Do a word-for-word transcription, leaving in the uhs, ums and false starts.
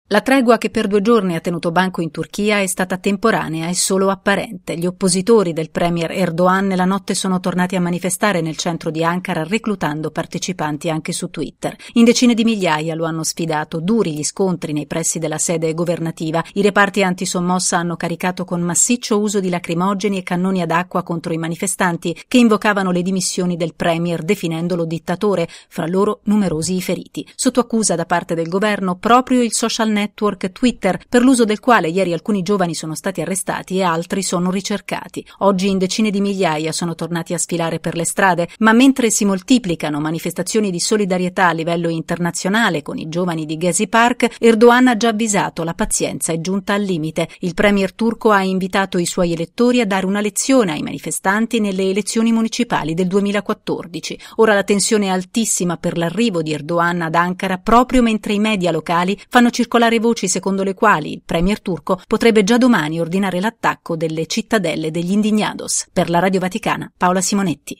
La tregua che per due giorni ha tenuto banco in Turchia è stata temporanea e solo apparente. Gli oppositori del premier Erdogan nella notte sono tornati a manifestare nel centro di Ankara, reclutando partecipanti anche su Twitter. In decine di migliaia lo hanno sfidato, duri gli scontri nei pressi della sede governativa. I reparti antisommossa hanno caricato con massiccio uso di lacrimogeni e cannoni ad acqua contro i manifestanti che invocavano le dimissioni del premier, definendolo dittatore, fra loro numerosi i feriti. Sotto accusa da parte del governo proprio il social network network Twitter, per l'uso del quale ieri alcuni giovani sono stati arrestati e altri sono ricercati. Oggi in decine di migliaia sono tornati a sfilare per le strade, ma mentre si moltiplicano manifestazioni di solidarietà a livello internazionale con i giovani di Gezi Park, Erdogan ha già avvisato: la pazienza è giunta al limite. Il premier turco ha invitato i suoi elettori a dare una lezione ai manifestanti nelle elezioni municipali del duemilaquattordici. Ora la tensione è altissima per l'arrivo di Erdogan ad Ankara, proprio mentre i media locali fanno circolare voci secondo le quali il premier turco potrebbe già domani ordinare l'attacco delle cittadelle degli indignados. Per la Radio Vaticana, Paola Simonetti.